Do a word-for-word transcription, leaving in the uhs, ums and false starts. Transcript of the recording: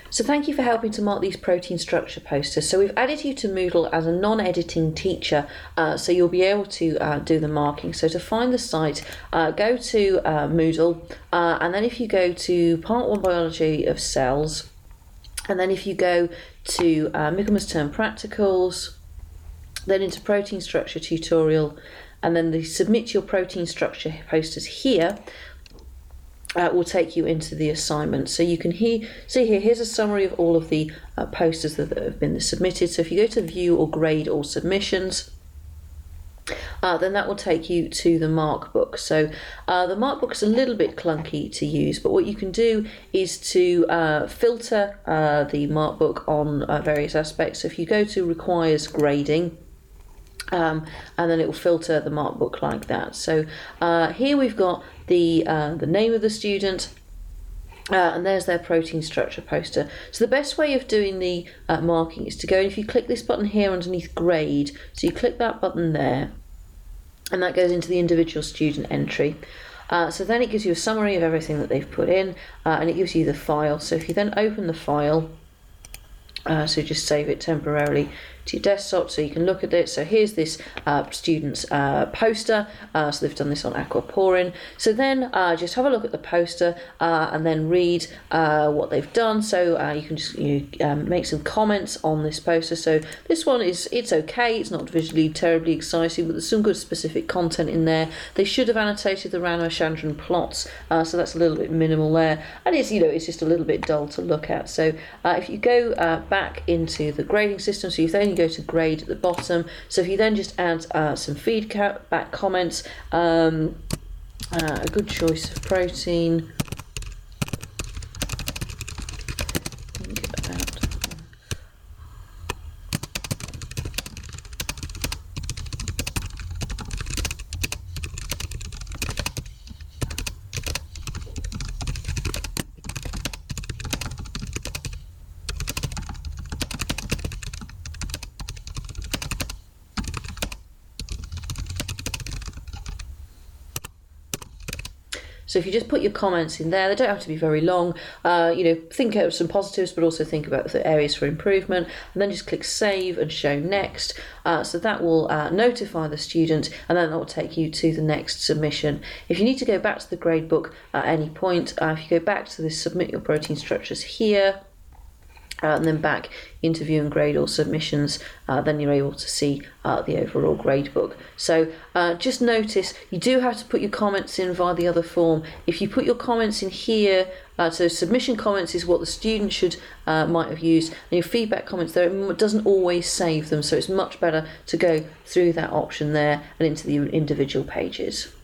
So thank you for helping to mark these protein structure posters. So we've added you to Moodle as a non-editing teacher, uh, so you'll be able to uh, do the marking. So to find the site, uh, go to uh, Moodle, uh, and then if you go to Part one Biology of Cells, and then if you go to uh, Michaelmas Term Practicals, then into Protein Structure Tutorial, and then the Submit Your Protein Structure posters here, Uh, will take you into the assignment. So you can he see here, here's a summary of all of the uh, posters that, that have been submitted. So if you go to view or grade all submissions, uh, then that will take you to the mark book. So uh, the mark book is a little bit clunky to use, but what you can do is to uh, filter uh, the mark book on uh, various aspects. So if you go to requires grading, Um, and then it will filter the mark book like that. So uh, here we've got the uh, the name of the student, uh, and there's their protein structure poster. So the best way of doing the uh, marking is to go, and if you click this button here underneath grade, so you click that button there, and that goes into the individual student entry. Uh, so then it gives you a summary of everything that they've put in, uh, and it gives you the file. So if you then open the file, uh, so just save it temporarily to your desktop so you can look at it. So here's this uh, student's uh, poster, uh, so they've done this on aquaporin. So then uh, just have a look at the poster uh, and then read uh, what they've done. So uh, you can just you um, make some comments on this poster. So this one is, it's okay, it's not visually terribly exciting, but there's some good specific content in there. They should have annotated the Ramachandran plots, uh, so that's a little bit minimal there, and it's, you know, it's just a little bit dull to look at. So uh, if you go uh, back into the grading system, so you then go to grade at the bottom. So if you then just add uh, some feedback comments, um, uh, a good choice of protein. Think about So if you just put your comments in there, they don't have to be very long. Uh, you know, think of some positives, but also think about the areas for improvement, and then just click Save and Show Next. Uh, so that will uh, notify the student, and then that will take you to the next submission. If you need to go back to the gradebook at any point, uh, if you go back to this Submit Your Protein Structures here, Uh, and then back into view and grade all submissions, uh, then you're able to see uh, the overall grade book. So uh, just notice you do have to put your comments in via the other form. If you put your comments in here, uh, so submission comments is what the student should uh, might have used, and your feedback comments there, it doesn't always save them, so it's much better to go through that option there and into the individual pages.